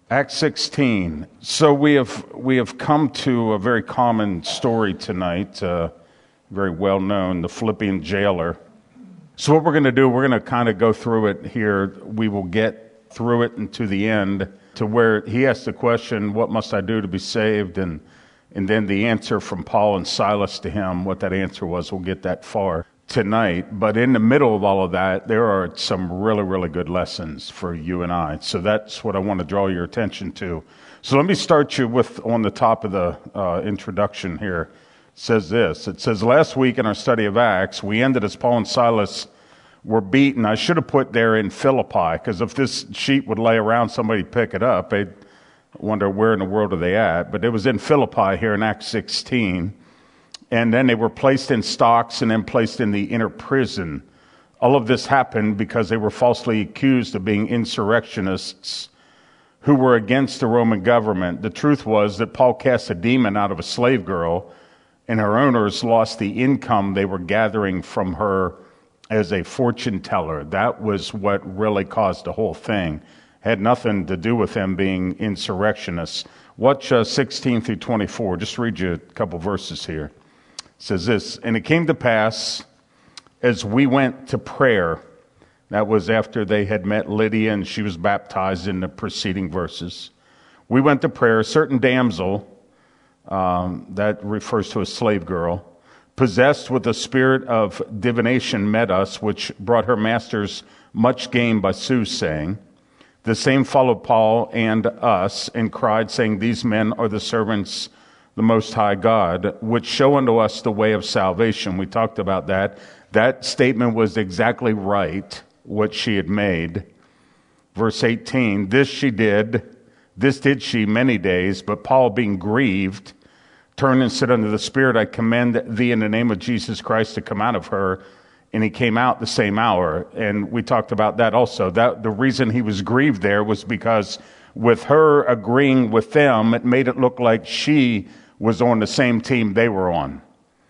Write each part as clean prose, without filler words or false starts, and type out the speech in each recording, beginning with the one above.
Acts 16. So we have come to a very common story tonight, very well known, the Philippian jailer. So what we're going to do, we're going to kind of go through it here. We will get through it and to the end, to where he asked the question, what must I do to be saved? And then the answer from Paul and Silas to him, what that answer was, we'll get that far tonight. But in the middle of all of that, there are some really, really good lessons for you and I. So that's what I want to draw your attention to. So let me start you with, on the top of the introduction here, it says this. It says, last week in our study of Acts, we ended as Paul and Silas were beaten. I should have put there in Philippi, because if this sheet would lay around, somebody'd pick it up. They'd wonder where in the world are they at. But it was in Philippi here in Acts 16. And then they were placed in stocks and then placed in the inner prison. All of this happened because they were falsely accused of being insurrectionists who were against the Roman government. The truth was that Paul cast a demon out of a slave girl, and her owners lost the income they were gathering from her as a fortune teller. That was what really caused the whole thing. Had nothing to do with them being insurrectionists. Watch 16 through 24. Just read you a couple verses here. It says this, and it came to pass as we went to prayer, that was after they had met Lydia and she was baptized in the preceding verses. We went to prayer, a certain damsel, that refers to a slave girl, possessed with the spirit of divination met us, which brought her masters much gain by soothsaying. The same followed Paul and us and cried, saying, these men are the servants the Most High God, which show unto us the way of salvation. We talked about that. That statement was exactly right, what she had made. Verse 18, this did she many days, but Paul being grieved, turned and said unto the Spirit, I commend thee in the name of Jesus Christ to come out of her. And he came out the same hour. And we talked about that also. That the reason he was grieved there was because with her agreeing with them, it made it look like she was on the same team they were on.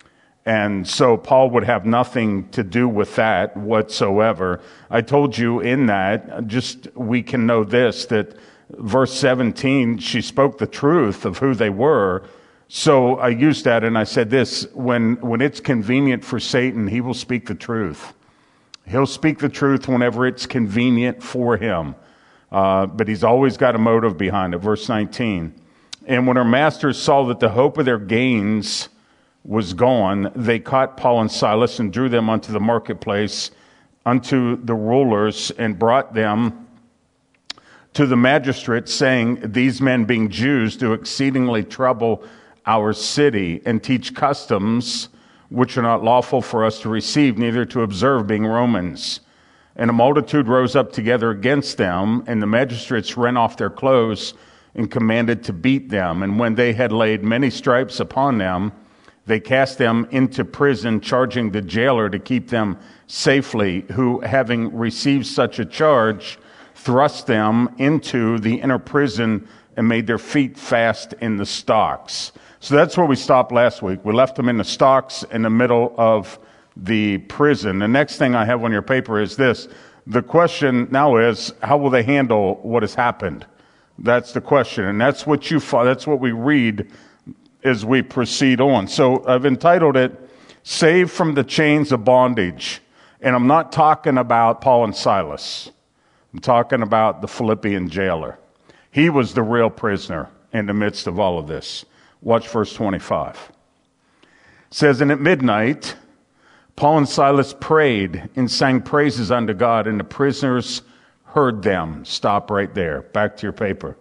And so Paul would have nothing to do with that whatsoever. I told you in that, just we can know this, that verse 17, she spoke the truth of who they were. So I used that and I said this, when it's convenient for Satan, he will speak the truth. He'll speak the truth whenever it's convenient for him. But he's always got a motive behind it. Verse 19. And when our masters saw that the hope of their gains was gone, they caught Paul and Silas and drew them unto the marketplace, unto the rulers, and brought them to the magistrates, saying, these men being Jews do exceedingly trouble our city, and teach customs which are not lawful for us to receive, neither to observe, being Romans. And a multitude rose up together against them, and the magistrates rent off their clothes and commanded to beat them. And when they had laid many stripes upon them, they cast them into prison, charging the jailer to keep them safely, who, having received such a charge, thrust them into the inner prison and made their feet fast in the stocks. So that's where we stopped last week. We left them in the stocks in the middle of the prison. The next thing I have on your paper is this. The question now is, how will they handle what has happened? That's the question. And that's what that's what we read as we proceed on. So I've entitled it, Saved from the Chains of Bondage. And I'm not talking about Paul and Silas. I'm talking about the Philippian jailer. He was the real prisoner in the midst of all of this. Watch verse 25. It says, and at midnight, Paul and Silas prayed and sang praises unto God, and the prisoners heard them. Stop right there. Back to your paper.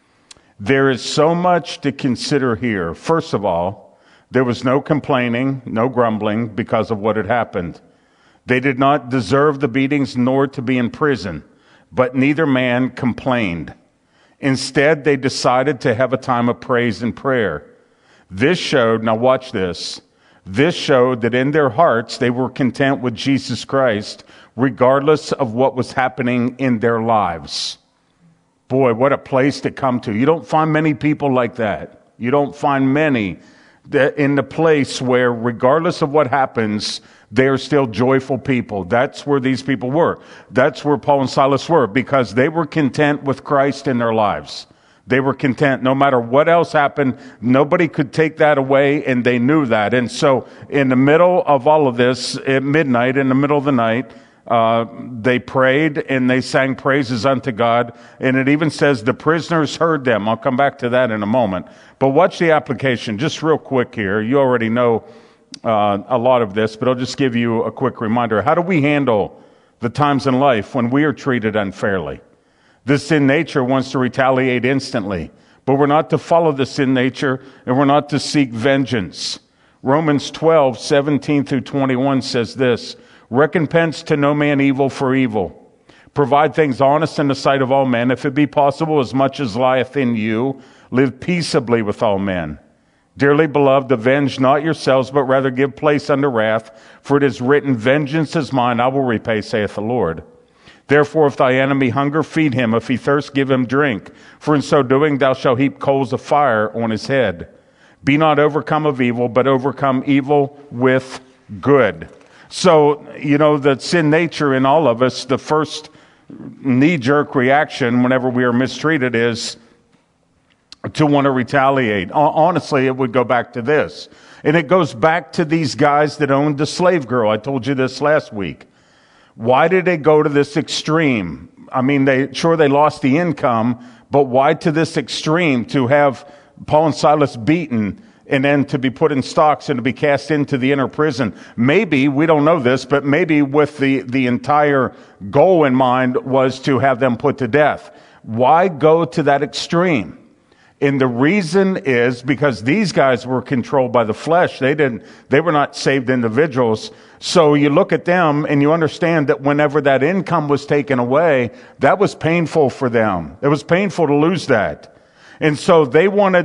There is so much to consider here. First of all, there was no complaining, no grumbling because of what had happened. They did not deserve the beatings nor to be in prison, but neither man complained. Instead, they decided to have a time of praise and prayer. This showed, now watch this, this showed that in their hearts they were content with Jesus Christ, regardless of what was happening in their lives. Boy, what a place to come to. You don't find many people like that. You don't find many that in the place where, regardless of what happens, they are still joyful people. That's where these people were. That's where Paul and Silas were, because they were content with Christ in their lives. They were content. No matter what else happened, nobody could take that away, and they knew that. And so in the middle of all of this, at midnight, in the middle of the night, they prayed and they sang praises unto God. And it even says the prisoners heard them. I'll come back to that in a moment. But watch the application just real quick here. You already know a lot of this, but I'll just give you a quick reminder. How do we handle the times in life when we are treated unfairly? This sin nature wants to retaliate instantly, but we're not to follow the sin nature, and we're not to seek vengeance. Romans 12:17 through 21 says this: recompense to no man evil for evil. Provide things honest in the sight of all men. If it be possible, as much as lieth in you, live peaceably with all men. Dearly beloved, avenge not yourselves, but rather give place unto wrath, for it is written, vengeance is mine, I will repay, saith the Lord. Therefore, if thy enemy hunger, feed him. If he thirst, give him drink. For in so doing, thou shalt heap coals of fire on his head. Be not overcome of evil, but overcome evil with good. So, the sin nature in all of us, the first knee-jerk reaction whenever we are mistreated is to want to retaliate. Honestly, it would go back to this. And it goes back to these guys that owned the slave girl. I told you this last week. Why did they go to this extreme? I mean, they lost the income, but why to this extreme to have Paul and Silas beaten and then to be put in stocks and to be cast into the inner prison? Maybe, we don't know this, but maybe with the entire goal in mind was to have them put to death. Why go to that extreme? And the reason is because these guys were controlled by the flesh. They were not saved individuals. So you look at them and you understand that whenever that income was taken away, that was painful for them. It was painful to lose that. And so they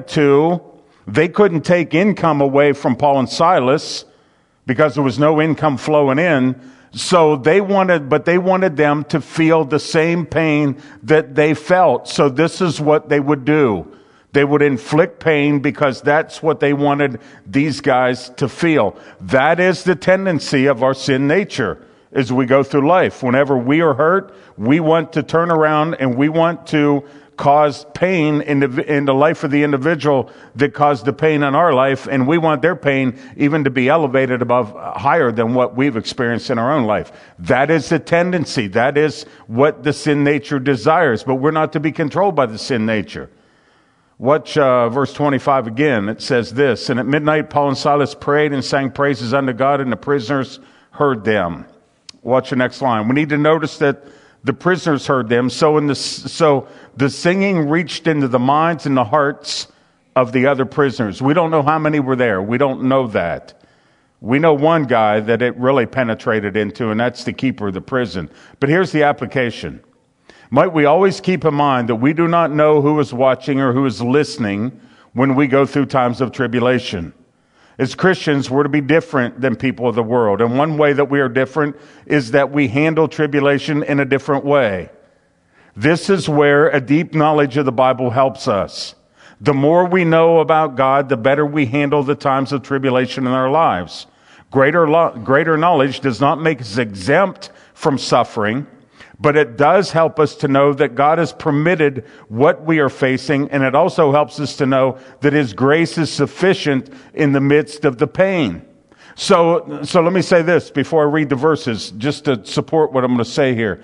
couldn't take income away from Paul and Silas because there was no income flowing in. So they wanted them to feel the same pain that they felt. So this is what they would do. They would inflict pain because that's what they wanted these guys to feel. That is the tendency of our sin nature as we go through life. Whenever we are hurt, we want to turn around and we want to cause pain in the life of the individual that caused the pain in our life, and we want their pain even to be elevated higher than what we've experienced in our own life. That is the tendency. That is what the sin nature desires, but we're not to be controlled by the sin nature. Watch verse 25 again. It says this: and at midnight Paul and Silas prayed and sang praises unto God, and the prisoners heard them. Watch the next line. We need to notice that the prisoners heard them. So the singing reached into the minds and the hearts of the other prisoners. We don't know how many were there. We don't know that. We know one guy that it really penetrated into, and that's the keeper of the prison. But here's the application. Might we always keep in mind that we do not know who is watching or who is listening when we go through times of tribulation. As Christians, we're to be different than people of the world. And one way that we are different is that we handle tribulation in a different way. This is where a deep knowledge of the Bible helps us. The more we know about God, the better we handle the times of tribulation in our lives. Greater knowledge does not make us exempt from suffering, but it does help us to know that God has permitted what we are facing, and it also helps us to know that His grace is sufficient in the midst of the pain. So let me say this before I read the verses, just to support what I'm going to say here.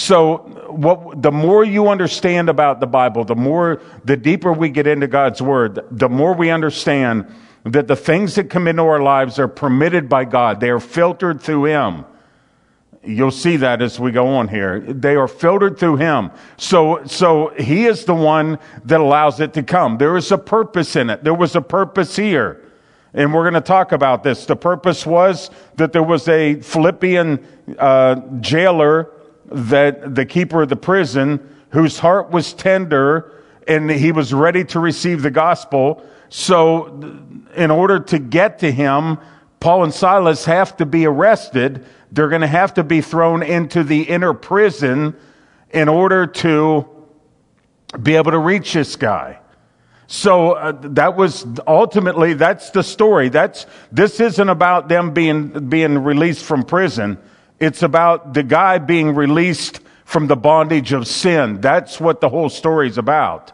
So the more you understand about the Bible, the deeper we get into God's Word, the more we understand that the things that come into our lives are permitted by God. They are filtered through Him. You'll see that as we go on here. They are filtered through Him. So He is the one that allows it to come. There is a purpose in it. There was a purpose here. And we're going to talk about this. The purpose was that there was a Philippian jailer, that the keeper of the prison, whose heart was tender and he was ready to receive the gospel. So in order to get to him, Paul and Silas have to be arrested. They're going to have to be thrown into the inner prison in order to be able to reach this guy. So that's the story. This isn't about them being released from prison. It's about the guy being released from the bondage of sin. That's what the whole story is about.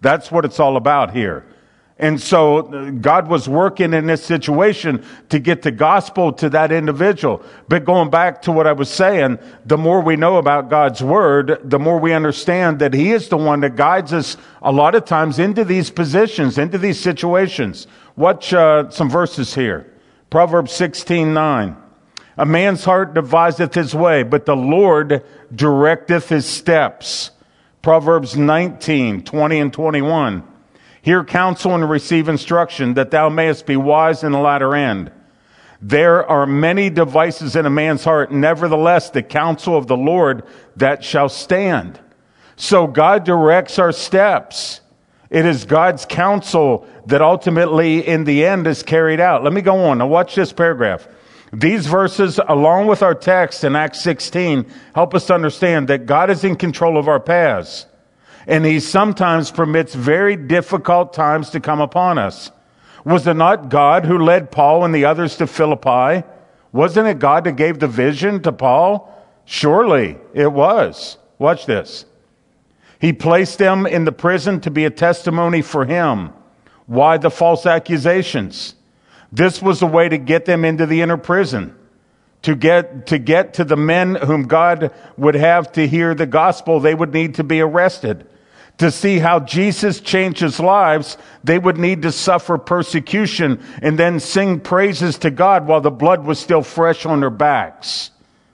That's what it's all about here. And so God was working in this situation to get the gospel to that individual. But going back to what I was saying, the more we know about God's word, the more we understand that he is the one that guides us a lot of times into these positions, into these situations. Watch some verses here. Proverbs 16:9. A man's heart deviseth his way, but the Lord directeth his steps. Proverbs 19:20 and 21. Hear counsel and receive instruction, that thou mayest be wise in the latter end. There are many devices in a man's heart, nevertheless the counsel of the Lord that shall stand. So God directs our steps. It is God's counsel that ultimately in the end is carried out. Let me go on. Now watch this paragraph. These verses, along with our text in Acts 16, help us to understand that God is in control of our paths. And he sometimes permits very difficult times to come upon us. Was it not God who led Paul and the others to Philippi? Wasn't it God that gave the vision to Paul? Surely it was. Watch this. He placed them in the prison to be a testimony for him. Why the false accusations? This was the way to get them into the inner prison. To get to the men whom God would have to hear the gospel, they would need to be arrested. To see how Jesus changes lives, they would need to suffer persecution and then sing praises to God while the blood was still fresh on their backs.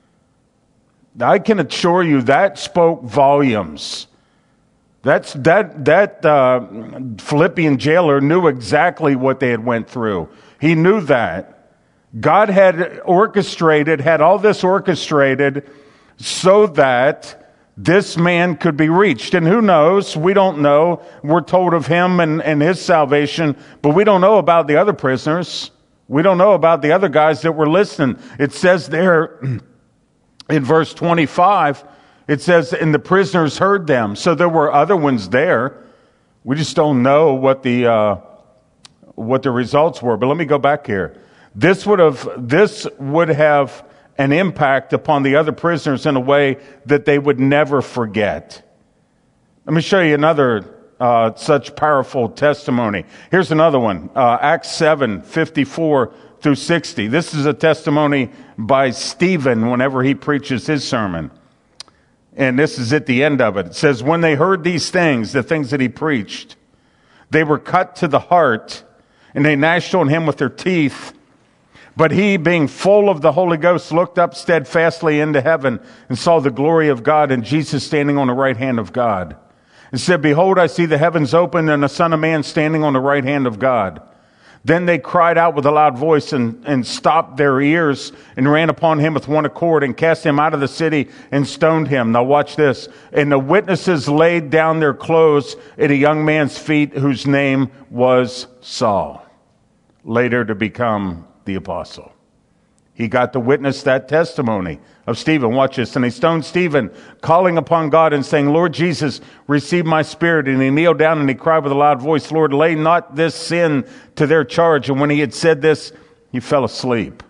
I can assure you that spoke volumes. That Philippian jailer knew exactly what they had went through. He knew that. God had all this orchestrated so that this man could be reached. And who knows? We don't know. We're told of him and his salvation, but we don't know about the other prisoners. We don't know about the other guys that were listening. It says there in verse 25, it says, and the prisoners heard them. So there were other ones there. We just don't know what the results were. But let me go back here. This would have an impact upon the other prisoners in a way that they would never forget. Let me show you another such powerful testimony. Here's another one. Acts 7:54 through 60. This is a testimony by Stephen whenever he preaches his sermon. And this is at the end of it. It says, when they heard these things, the things that he preached, they were cut to the heart, and they gnashed on him with their teeth. But he, being full of the Holy Ghost, looked up steadfastly into heaven and saw the glory of God and Jesus standing on the right hand of God. And said, behold, I see the heavens open and the Son of Man standing on the right hand of God. Then they cried out with a loud voice and stopped their ears and ran upon him with one accord and cast him out of the city and stoned him. Now watch this. And the witnesses laid down their clothes at a young man's feet whose name was Saul, later to become the apostle. He got to witness that testimony of Stephen. Watch this. And he stoned Stephen, calling upon God and saying, Lord Jesus, receive my spirit. And he kneeled down and he cried with a loud voice, Lord, lay not this sin to their charge. And when he had said this, he fell asleep.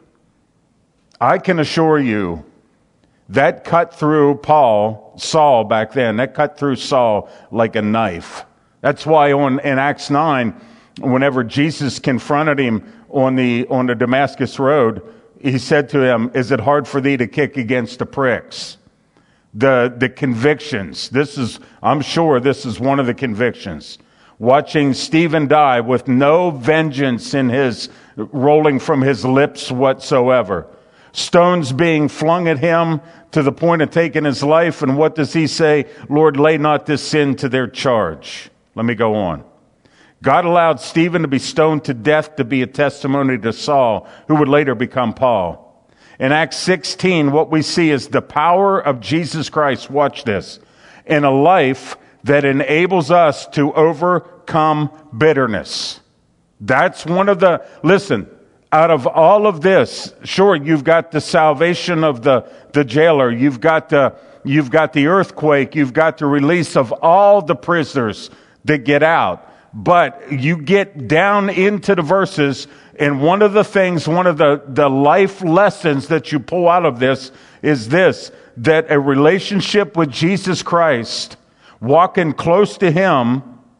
I can assure you that cut through Saul back then. That cut through Saul like a knife. That's why in Acts 9, whenever Jesus confronted him on the Damascus road, he said to him, is it hard for thee to kick against the pricks? The convictions. I'm sure this is one of the convictions. Watching Stephen die with no vengeance in his rolling from his lips whatsoever. Stones being flung at him to the point of taking his life. And what does he say? Lord, lay not this sin to their charge. Let me go on. God allowed Stephen to be stoned to death to be a testimony to Saul, who would later become Paul. In Acts 16, what we see is the power of Jesus Christ, watch this, in a life that enables us to overcome bitterness. That's one of listen, out of all of this, sure, you've got the salvation of the jailer, you've got the earthquake, you've got the release of all the prisoners that get out. But you get down into the verses, and one of the life lessons that you pull out of this is this, that a relationship with Jesus Christ, walking close to him,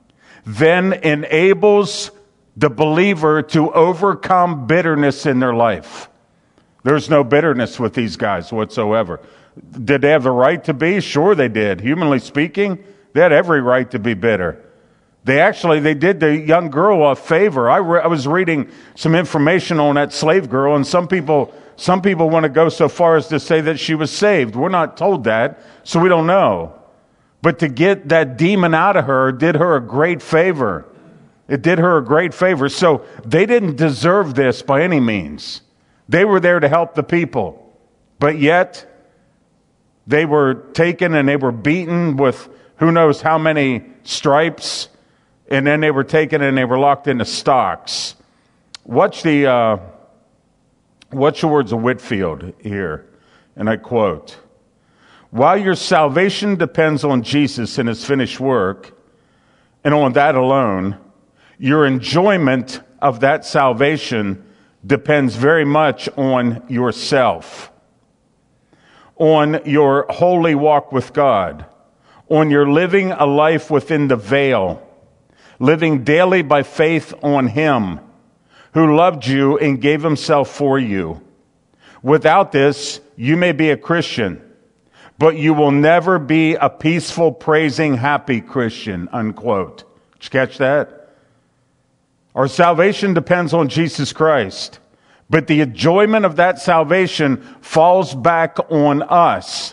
then enables the believer to overcome bitterness in their life. There's no bitterness with these guys whatsoever. Did they have the right to be? Sure they did. Humanly speaking, they had every right to be bitter. They did the young girl a favor. I was reading some information on that slave girl, and some people want to go so far as to say that she was saved. We're not told that, so we don't know. But to get that demon out of her did her a great favor. It did her a great favor. So they didn't deserve this by any means. They were there to help the people. But yet, they were taken and they were beaten with who knows how many stripes. And then they were taken and they were locked into stocks. Watch the words of Whitefield here. And I quote, "While your salvation depends on Jesus and his finished work, and on that alone, your enjoyment of that salvation depends very much on yourself, on your holy walk with God, on your living a life within the veil, living daily by faith on him who loved you and gave himself for you. Without this, you may be a Christian, but you will never be a peaceful, praising, happy Christian," unquote. Did you catch that? Our salvation depends on Jesus Christ, but the enjoyment of that salvation falls back on us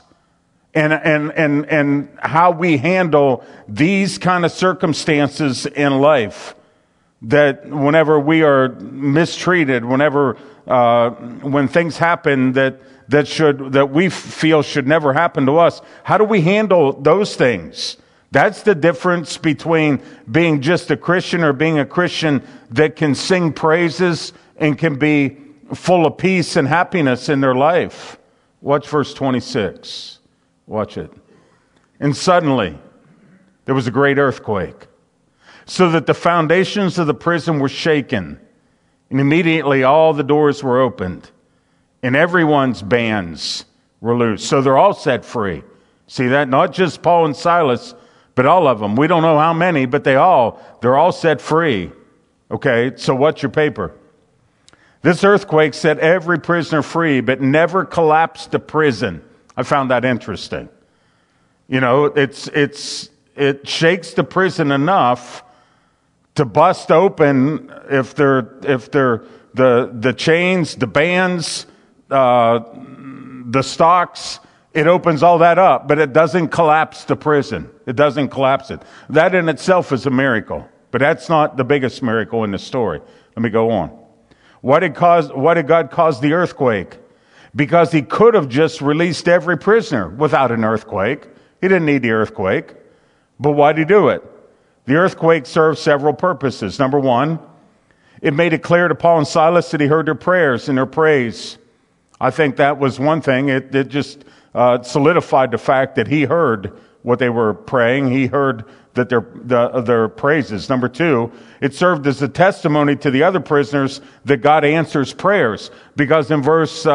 and how we handle these kind of circumstances in life. That whenever we are mistreated, when things happen that we feel should never happen to us, how do we handle those things? That's the difference between being just a Christian or being a Christian that can sing praises and can be full of peace and happiness in their life. Watch verse 26. Watch it. "And suddenly there was a great earthquake, so that the foundations of the prison were shaken. And immediately all the doors were opened, and everyone's bands were loosed." So they're all set free. See that? Not just Paul and Silas, but all of them. We don't know how many, but they're all set free. Okay, so what's your paper? "This earthquake set every prisoner free, but never collapsed the prison." I found that interesting. You know, it shakes the prison enough to bust open if they're the chains, the bands, the stocks. It opens all that up, but it doesn't collapse the prison. It doesn't collapse it. That in itself is a miracle, but that's not the biggest miracle in the story. Let me go on. Why did God cause the earthquake? Because he could have just released every prisoner without an earthquake. He didn't need the earthquake. But why did he do it? The earthquake served several purposes. Number one, it made it clear to Paul and Silas that he heard their prayers and their praise. I think that was one thing. It just solidified the fact that he heard what they were praying. He heard that their praises. Number two, it served as a testimony to the other prisoners that God answers prayers. Because in verse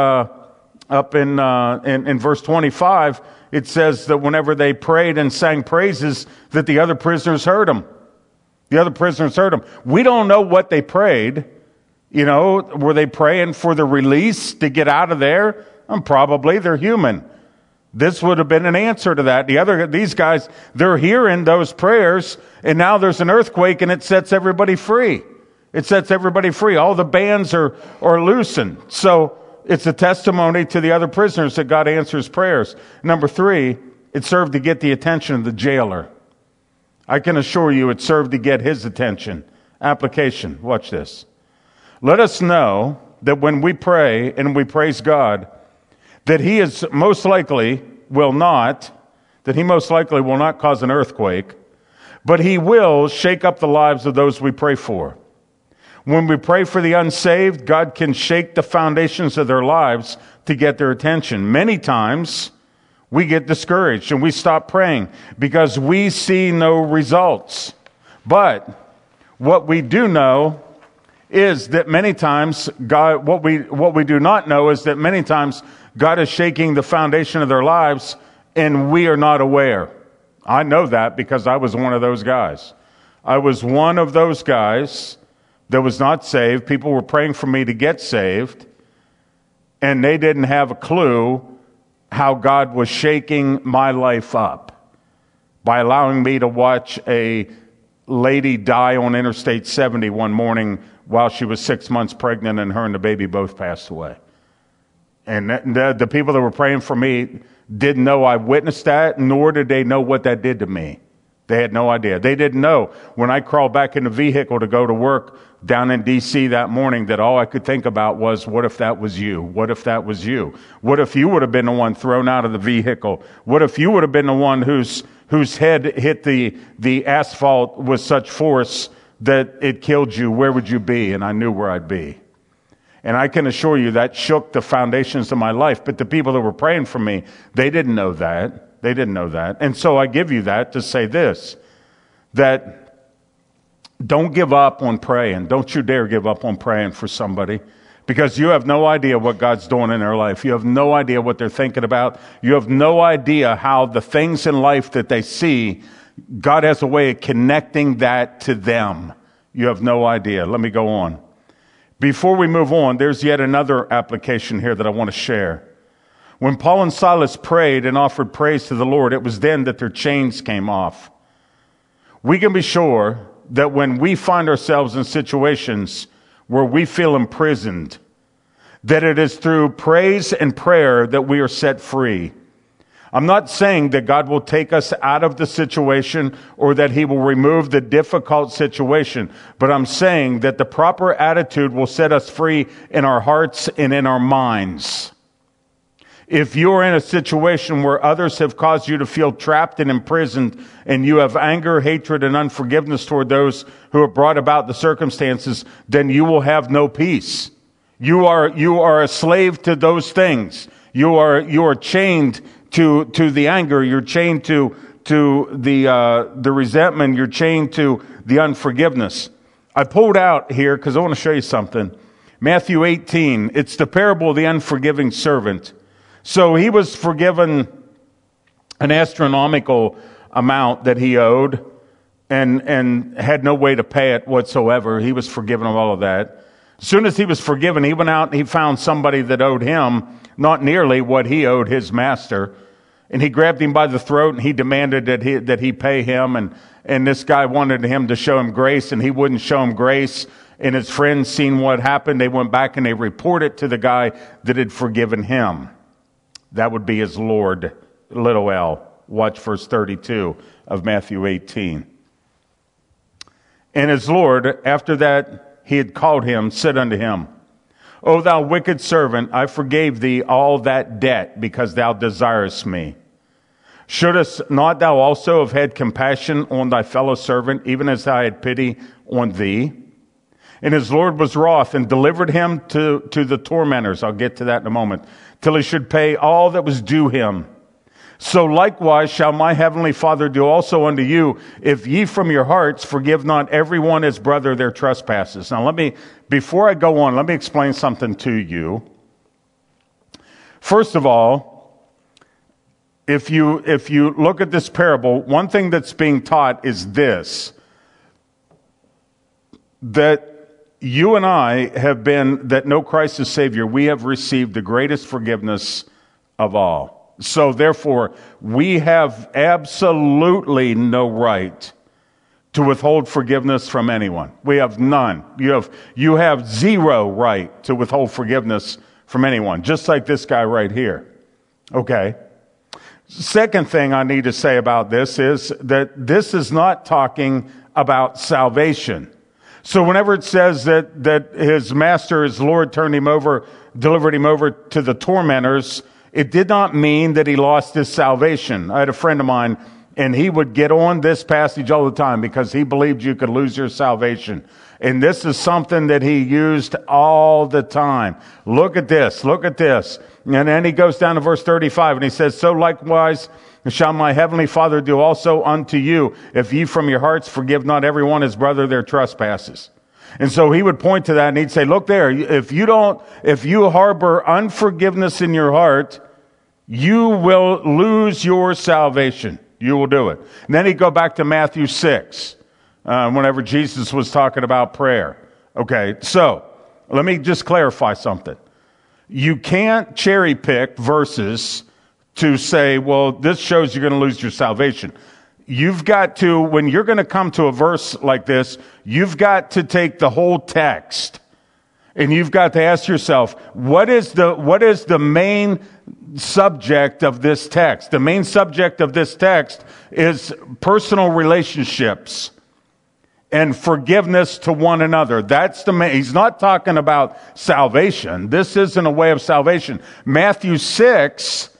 in verse 25, it says that whenever they prayed and sang praises, that the other prisoners heard them. The other prisoners heard them. We don't know what they prayed. You know, were they praying for the release to get out of there? Probably. They're human. This would have been an answer to that. These guys, they're hearing those prayers, and now there's an earthquake, and it sets everybody free. It sets everybody free. All the bands are loosened. So it's a testimony to the other prisoners that God answers prayers. Number three, it served to get the attention of the jailer. I can assure you it served to get his attention. Application. Watch this. Let us know that when we pray and we praise God, that he most likely will not cause an earthquake, but he will shake up the lives of those we pray for. When we pray for the unsaved, God can shake the foundations of their lives to get their attention. Many times, we get discouraged and we stop praying because we see no results. But what we do know is that many times God, what we do not know is that many times God is shaking the foundation of their lives and we are not aware. I know that because I was one of those guys. I was one of those guys that was not saved. People were praying for me to get saved, and they didn't have a clue how God was shaking my life up by allowing me to watch a lady die on Interstate 70 one morning while she was 6 months pregnant, and her and the baby both passed away. And the people that were praying for me didn't know I witnessed that, nor did they know what that did to me. They had no idea. They didn't know when I crawled back in the vehicle to go to work down in D.C. that morning that all I could think about was, what if that was you? What if that was you? What if you would have been the one thrown out of the vehicle? What if you would have been the one whose head hit the asphalt with such force that it killed you? Where would you be? And I knew where I'd be. And I can assure you that shook the foundations of my life. But the people that were praying for me, they didn't know that. They didn't know that. And so I give you that to say this, that don't give up on praying. Don't you dare give up on praying for somebody, because you have no idea what God's doing in their life. You have no idea what they're thinking about. You have no idea how the things in life that they see, God has a way of connecting that to them. You have no idea. Let me go on. Before we move on, there's yet another application here that I want to share. When Paul and Silas prayed and offered praise to the Lord, it was then that their chains came off. We can be sure that when we find ourselves in situations where we feel imprisoned, that it is through praise and prayer that we are set free. I'm not saying that God will take us out of the situation or that he will remove the difficult situation, but I'm saying that the proper attitude will set us free in our hearts and in our minds. If you're in a situation where others have caused you to feel trapped and imprisoned, and you have anger, hatred, and unforgiveness toward those who have brought about the circumstances, then you will have no peace. You are a slave to those things. You are chained to the anger. You're chained to the resentment. You're chained to the unforgiveness. I pulled out here because I want to show you something. Matthew 18. It's the parable of the unforgiving servant. So he was forgiven an astronomical amount that he owed and had no way to pay it whatsoever. He was forgiven of all of that. As soon as he was forgiven, he went out and he found somebody that owed him not nearly what he owed his master. And he grabbed him by the throat and he demanded that he pay him. And this guy wanted him to show him grace, and he wouldn't show him grace. And his friends seen what happened. They went back and they reported to the guy that had forgiven him. That would be his Lord, little l. Watch verse 32 of Matthew 18. And his Lord, after that he had called him, said unto him, O thou wicked servant, I forgave thee all that debt, because thou desirest me. Shouldest not thou also have had compassion on thy fellow servant, even as I had pity on thee? And his Lord was wroth and delivered him to the tormentors. I'll get to that in a moment. Till he should pay all that was due him. So likewise shall my heavenly Father do also unto you, if ye from your hearts forgive not every one his brother their trespasses. Now before I go on, let me explain something to you. First of all, if you look at this parable, one thing that's being taught is this, that you and I have been, that know Christ as Savior, we have received the greatest forgiveness of all. So therefore, we have absolutely no right to withhold forgiveness from anyone. We have none. You have zero right to withhold forgiveness from anyone, just like this guy right here. Okay. Second thing I need to say about this is that this is not talking about salvation. So whenever it says that his master, his Lord, delivered him over to the tormentors, it did not mean that he lost his salvation. I had a friend of mine, and he would get on this passage all the time because he believed you could lose your salvation. And this is something that he used all the time. Look at this. And then he goes down to verse 35, and he says, So likewise shall my heavenly Father do also unto you, if ye from your hearts forgive not every one his brother their trespasses. And so he would point to that and he'd say, look there, if you harbor unforgiveness in your heart, you will lose your salvation. You will do it. And then he'd go back to Matthew 6. whenever Jesus was talking about prayer. Okay, so let me just clarify something. You can't cherry pick verses to say, well, this shows you're going to lose your salvation. You've got to, when you're going to come to a verse like this, you've got to take the whole text and you've got to ask yourself, what is the main subject of this text? The main subject of this text is personal relationships and forgiveness to one another. That's the main. He's not talking about salvation. This isn't a way of salvation. In Matthew 6,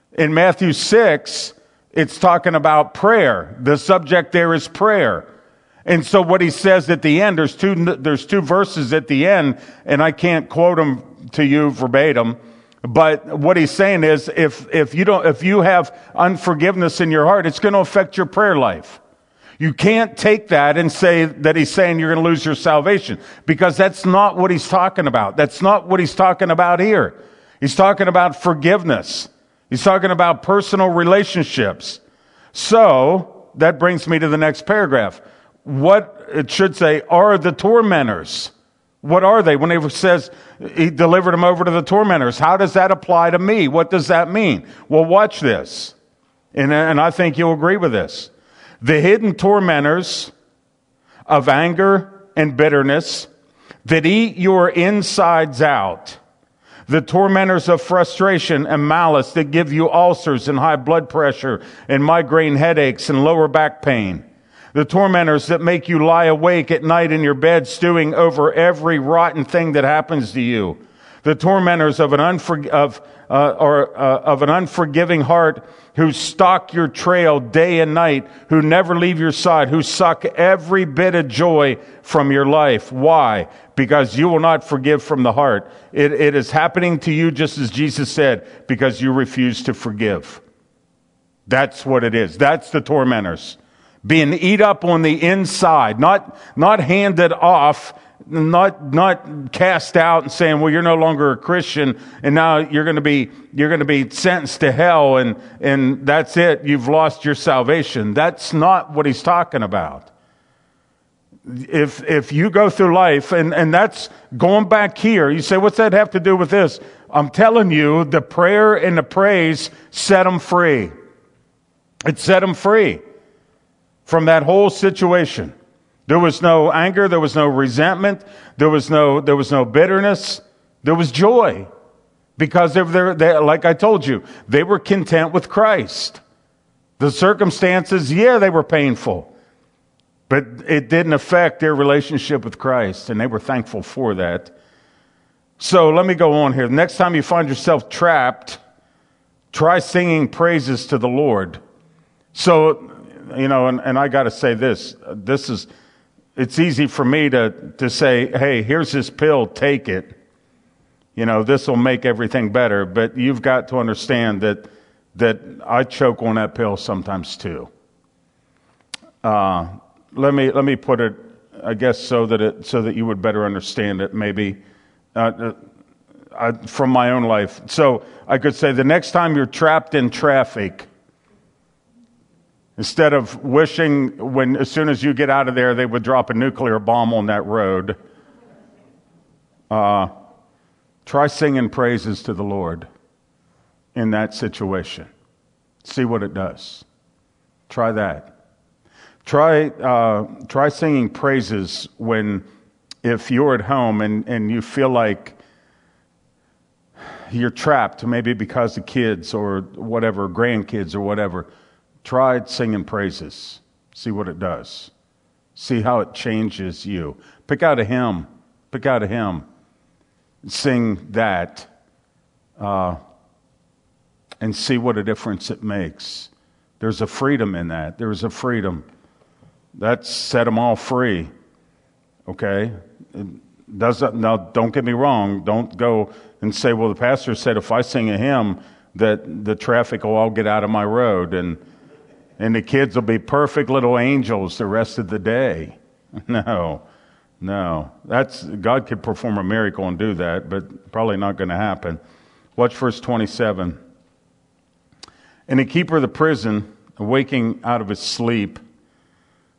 it's talking about prayer. The subject there is prayer. And so what he says at the end, there's two verses at the end, and I can't quote them to you verbatim, but what he's saying is if you have unforgiveness in your heart, it's going to affect your prayer life. You can't take that and say that he's saying you're going to lose your salvation, because that's not what he's talking about. That's not what he's talking about here. He's talking about forgiveness. He's talking about personal relationships. So that brings me to the next paragraph. What it should say are the tormentors. What are they? When it says he delivered them over to the tormentors, how does that apply to me? What does that mean? Well, watch this. And I think you'll agree with this. The hidden tormentors of anger and bitterness that eat your insides out. The tormentors of frustration and malice that give you ulcers and high blood pressure and migraine headaches and lower back pain. The tormentors that make you lie awake at night in your bed stewing over every rotten thing that happens to you. The tormentors of an unforgiving heart who stalk your trail day and night, who never leave your side, who suck every bit of joy from your life. Why? Because you will not forgive from the heart. It is happening to you just as Jesus said, because you refuse to forgive. That's what it is. That's the tormentors. Being eat up on the inside, not handed off, not cast out and saying, well, you're no longer a Christian and now you're going to be sentenced to hell and that's it. You've lost your salvation. That's not what he's talking about. If you go through life and that's going back here, you say, what's that have to do with this? I'm telling you, the prayer and the praise set them free. It set them free from that whole situation. There was no anger, there was no resentment, there was no bitterness, there was joy. Because they, like I told you, they were content with Christ. The circumstances, they were painful, but it didn't affect their relationship with Christ, and they were thankful for that. So let me go on here. Next time you find yourself trapped, try singing praises to the Lord. So, and I got to say this is, it's easy for me to say, hey, here's this pill, take it. This will make everything better. But you've got to understand that I choke on that pill sometimes too. Let me put it, I guess, so that you would better understand it, maybe from my own life. So I could say the next time you're trapped in traffic, instead of wishing as soon as you get out of there, they would drop a nuclear bomb on that road, try singing praises to the Lord in that situation. See what it does. Try that. Try singing praises if you're at home and you feel like you're trapped, maybe because of kids or whatever, grandkids or whatever. Try singing praises. See what it does. See how it changes you. Pick out a hymn. Sing that. And see what a difference it makes. There's a freedom in that. There's a freedom. That set them all free. Okay? Now, don't get me wrong. Don't go and say, well, the pastor said if I sing a hymn that the traffic will all get out of my road and the kids will be perfect little angels the rest of the day. No. God could perform a miracle and do that, but probably not going to happen. Watch verse 27. And the keeper of the prison, awaking out of his sleep,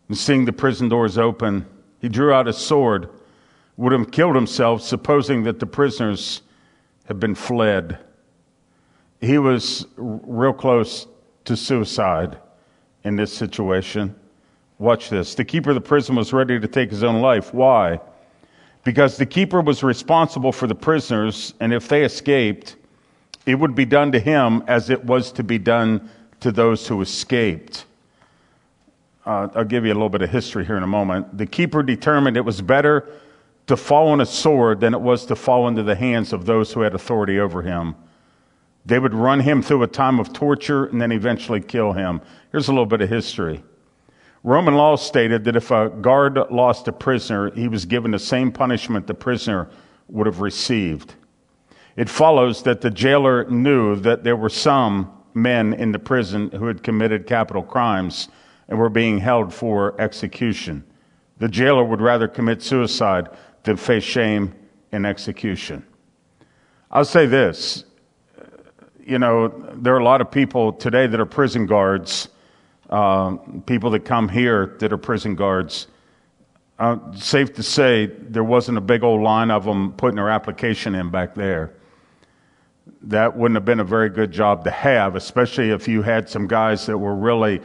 And seeing the prison doors open, he drew out his sword, would have killed himself, supposing that the prisoners had been fled. He was real close to suicide in this situation. Watch this. The keeper of the prison was ready to take his own life. Why? Because the keeper was responsible for the prisoners, and if they escaped, it would be done to him as it was to be done to those who escaped. I'll give you a little bit of history here in a moment. The keeper determined it was better to fall on a sword than it was to fall into the hands of those who had authority over him. They would run him through a time of torture and then eventually kill him. Here's a little bit of history. Roman law stated that if a guard lost a prisoner, he was given the same punishment the prisoner would have received. It follows that the jailer knew that there were some men in the prison who had committed capital crimes and were being held for execution. The jailer would rather commit suicide than face shame and execution. I'll say this, there are a lot of people today that are prison guards, people that come here that are prison guards. Safe to say there wasn't a big old line of them putting their application in back there. That wouldn't have been a very good job to have, especially if you had some guys that were really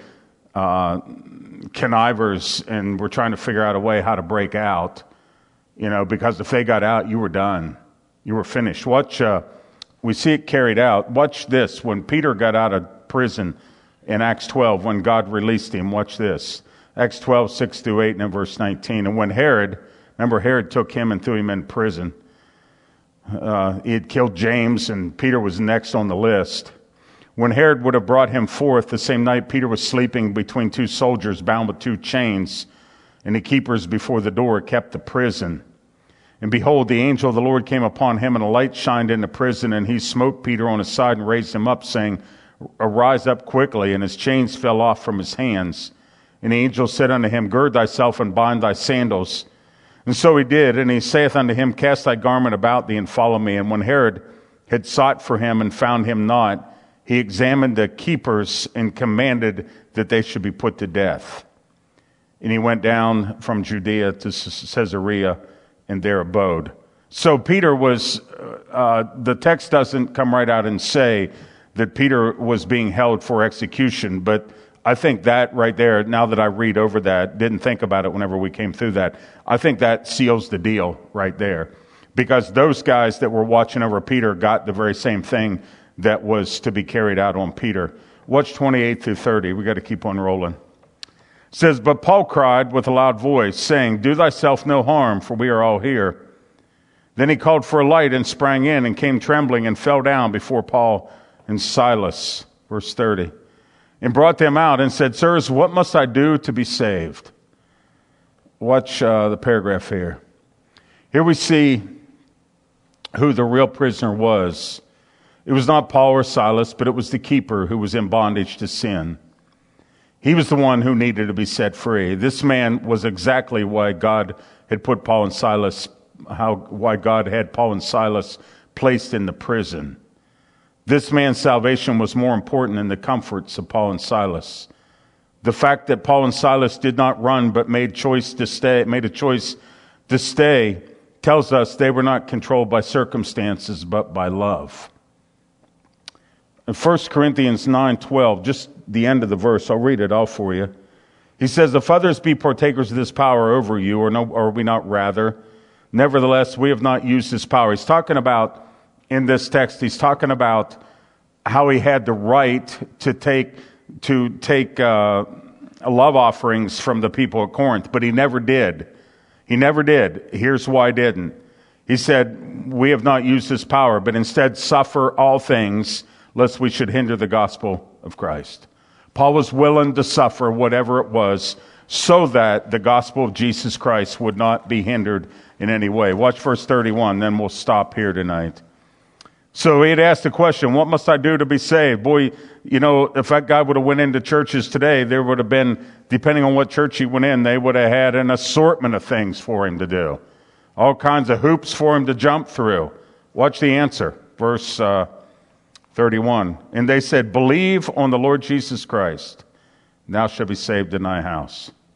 connivers and were trying to figure out a way how to break out, because if they got out, you were done. You were finished. We see it carried out. Watch this. When Peter got out of prison in Acts 12, when God released him, watch this. Acts 12, 6 through 8, and then verse 19. And when Herod took him and threw him in prison. He had killed James, and Peter was next on the list. When Herod would have brought him forth, the same night Peter was sleeping between two soldiers bound with two chains, and the keepers before the door kept the prison. And behold, the angel of the Lord came upon him, and a light shined in the prison, and he smote Peter on his side and raised him up, saying, Arise up quickly. And his chains fell off from his hands. And the angel said unto him, Gird thyself and bind thy sandals. And so he did, and he saith unto him, Cast thy garment about thee, and follow me. And when Herod had sought for him and found him not, he examined the keepers and commanded that they should be put to death. And he went down from Judea to Caesarea and there abode. So Peter was, the text doesn't come right out and say that Peter was being held for execution, but I think that right there, now that I read over that, didn't think about it whenever we came through that, I think that seals the deal right there. Because those guys that were watching over Peter got the very same thing that was to be carried out on Peter. Watch 28 through 30. We got to keep on rolling. It says, But Paul cried with a loud voice, saying, Do thyself no harm, for we are all here. Then he called for a light and sprang in and came trembling and fell down before Paul and Silas. Verse 30. And brought them out and said, Sirs, what must I do to be saved? Watch the paragraph here. Here we see who the real prisoner was. It was not Paul or Silas, but it was the keeper who was in bondage to sin. He was the one who needed to be set free. This man was exactly why God had put Paul and Silas, why God had Paul and Silas placed in the prison. This man's salvation was more important than the comforts of Paul and Silas. The fact that Paul and Silas did not run but made a choice to stay tells us they were not controlled by circumstances but by love. In 1 Corinthians 9:12, just the end of the verse, I'll read it all for you. He says, If others be partakers of this power over you, or are we not rather? Nevertheless, we have not used this power. He's talking about, in this text, he's talking about how he had the right to take love offerings from the people at Corinth, but he never did. He never did. Here's why he didn't. He said, we have not used this power, but instead suffer all things, lest we should hinder the gospel of Christ. Paul was willing to suffer whatever it was so that the gospel of Jesus Christ would not be hindered in any way. Watch verse 31, then we'll stop here tonight. So he had asked the question, what must I do to be saved? Boy, if that guy would have went into churches today, there would have been, depending on what church he went in, they would have had an assortment of things for him to do. All kinds of hoops for him to jump through. Watch the answer. Verse 31. And they said, Believe on the Lord Jesus Christ, and thou shalt be saved in thy house.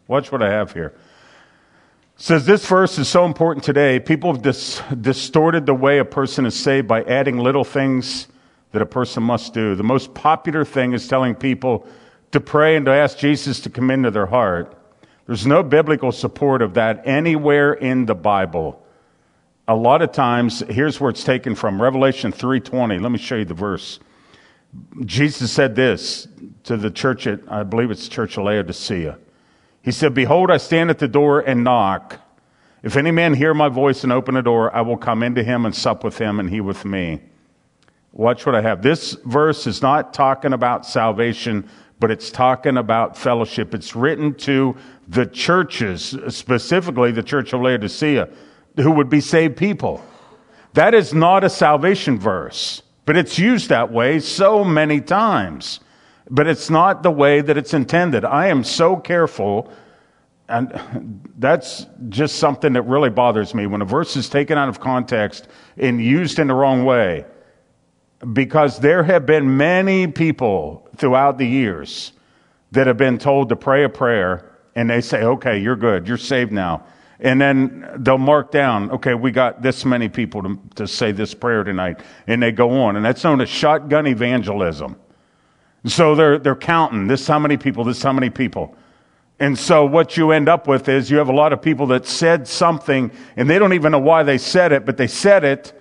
Watch what I have here. It says this verse is so important today. People have distorted the way a person is saved by adding little things that a person must do. The most popular thing is telling people to pray and to ask Jesus to come into their heart. There's no biblical support of that anywhere in the Bible. A lot of times, here's where it's taken from. Revelation 3:20. Let me show you the verse. Jesus said this to the church at, I believe it's the church of Laodicea. He said, "Behold, I stand at the door and knock. If any man hear my voice and open the door, I will come into him and sup with him and he with me." Watch what I have. This verse is not talking about salvation, but it's talking about fellowship. It's written to the churches, specifically the church of Laodicea, who would be saved people. That is not a salvation verse, but it's used that way so many times. But it's not the way that it's intended. I am so careful, and that's just something that really bothers me when a verse is taken out of context and used in the wrong way. Because there have been many people throughout the years that have been told to pray a prayer, and they say, "Okay, you're good, you're saved now." And then they'll mark down, "Okay, we got this many people to say this prayer tonight," and they go on. And that's known as shotgun evangelism. So they're counting, this how many people, this how many people. And so what you end up with is you have a lot of people that said something, and they don't even know why they said it, but they said it,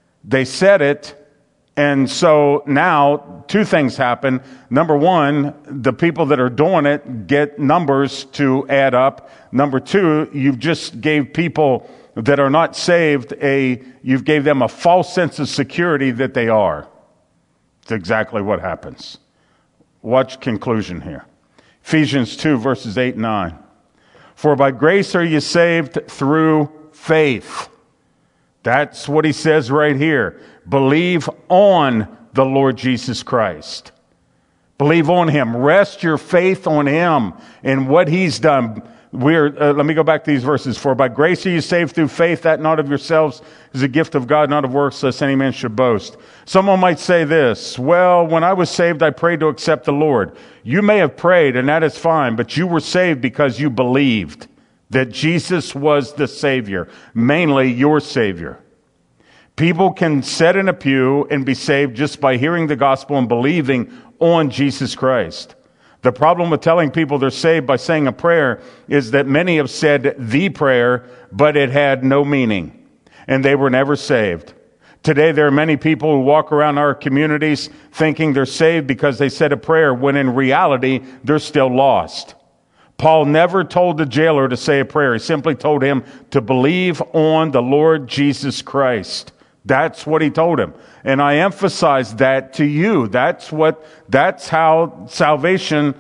and so now two things happen. Number one, the people that are doing it get numbers to add up. Number two, you've just gave people that are not saved you've gave them a false sense of security that they are. It's exactly what happens. Watch conclusion here. Ephesians 2, verses 8 and 9. "For by grace are you saved through faith." That's what he says right here. Believe on the Lord Jesus Christ. Believe on him. Rest your faith on him and what he's done. Let me go back to these verses. "For by grace are you saved through faith, that not of yourselves is a gift of God, not of works, lest any man should boast." Someone might say this, "Well, when I was saved, I prayed to accept the Lord." You may have prayed, and that is fine, but you were saved because you believed that Jesus was the Savior, mainly your Savior. People can sit in a pew and be saved just by hearing the gospel and believing on Jesus Christ. The problem with telling people they're saved by saying a prayer is that many have said the prayer, but it had no meaning, and they were never saved. Today, there are many people who walk around our communities thinking they're saved because they said a prayer, when in reality, they're still lost. Paul never told the jailer to say a prayer. He simply told him to believe on the Lord Jesus Christ. That's what he told him. And I emphasize that to you. That's how salvation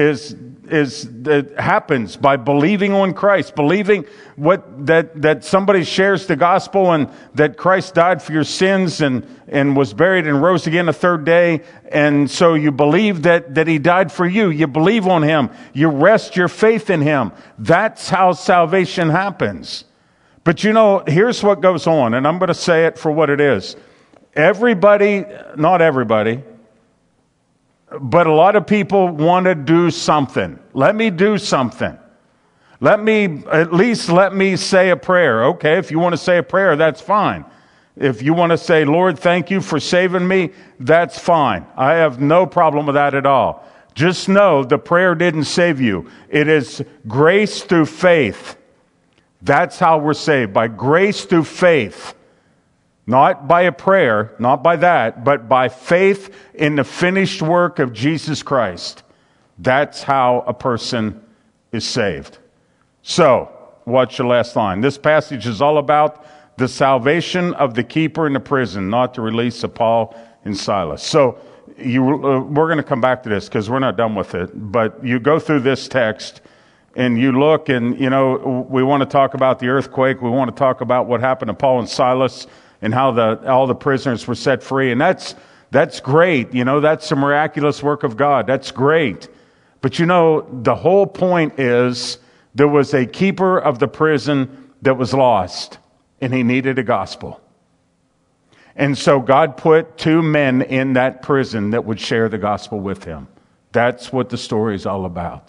happens, by believing on Christ, believing that somebody shares the gospel and that Christ died for your sins and was buried and rose again the third day. And so you believe that he died for you. You believe on him. You rest your faith in him. That's how salvation happens. But here's what goes on, and I'm going to say it for what it is. Everybody, not everybody, but a lot of people want to do something. Let me do something. Let me say a prayer. Okay, if you want to say a prayer, that's fine. If you want to say, "Lord, thank you for saving me," that's fine. I have no problem with that at all. Just know the prayer didn't save you. It is grace through faith. That's how we're saved, by grace through faith. Not by a prayer, not by that, but by faith in the finished work of Jesus Christ. That's how a person is saved. So, watch the last line. This passage is all about the salvation of the keeper in the prison, not the release of Paul and Silas. So, we're going to come back to this because we're not done with it. But you go through this text, and you look, and we want to talk about the earthquake. We want to talk about what happened to Paul and Silas and how all the prisoners were set free. And that's great. That's a miraculous work of God. That's great. But the whole point is there was a keeper of the prison that was lost, and he needed a gospel. And so God put two men in that prison that would share the gospel with him. That's what the story is all about.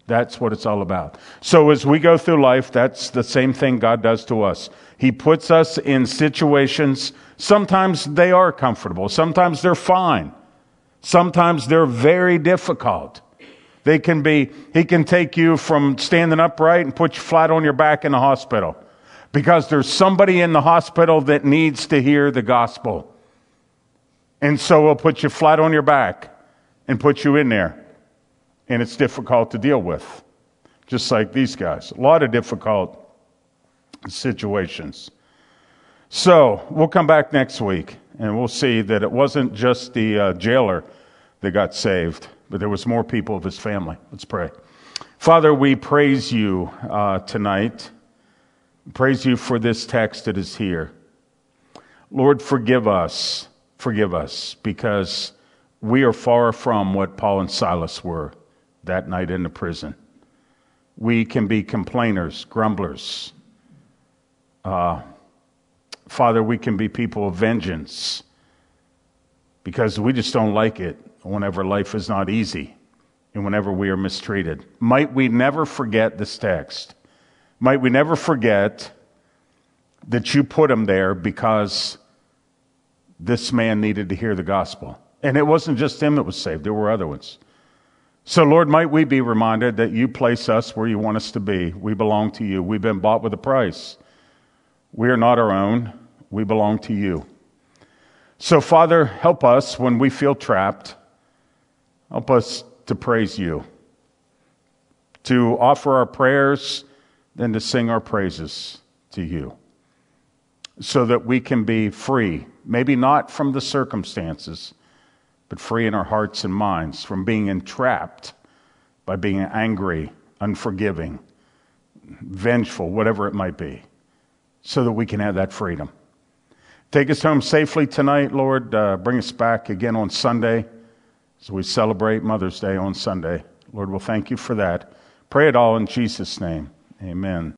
That's what it's all about. So as we go through life, that's the same thing God does to us. He puts us in situations. Sometimes they are comfortable. Sometimes they're fine. Sometimes they're very difficult. He can take you from standing upright and put you flat on your back in the hospital because there's somebody in the hospital that needs to hear the gospel. And so he'll put you flat on your back and put you in there. And it's difficult to deal with, just like these guys. A lot of difficult situations. So we'll come back next week, and we'll see that it wasn't just the jailer that got saved, but there was more people of his family. Let's pray. Father, we praise you tonight. Praise you for this text that is here. Lord, forgive us, because we are far from what Paul and Silas were that night in the prison. We can be complainers, grumblers. Father, we can be people of vengeance because we just don't like it whenever life is not easy and whenever we are mistreated. Might we never forget this text. Might we never forget that you put him there because this man needed to hear the gospel. And it wasn't just him that was saved. There were other ones. So, Lord, might we be reminded that you place us where you want us to be. We belong to you. We've been bought with a price. We are not our own. We belong to you. So, Father, help us when we feel trapped. Help us to praise you, to offer our prayers, then to sing our praises to you, so that we can be free, maybe not from the circumstances, but free in our hearts and minds from being entrapped by being angry, unforgiving, vengeful, whatever it might be, so that we can have that freedom. Take us home safely tonight, Lord. Bring us back again on Sunday as we celebrate Mother's Day on Sunday. Lord, we'll thank you for that. Pray it all in Jesus' name. Amen.